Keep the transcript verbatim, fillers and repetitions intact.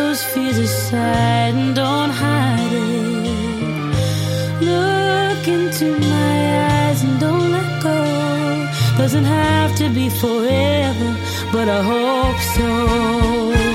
those fears aside and don't hide it. Look into my eyes and don't let go. Doesn't have to be forever, but I hope so.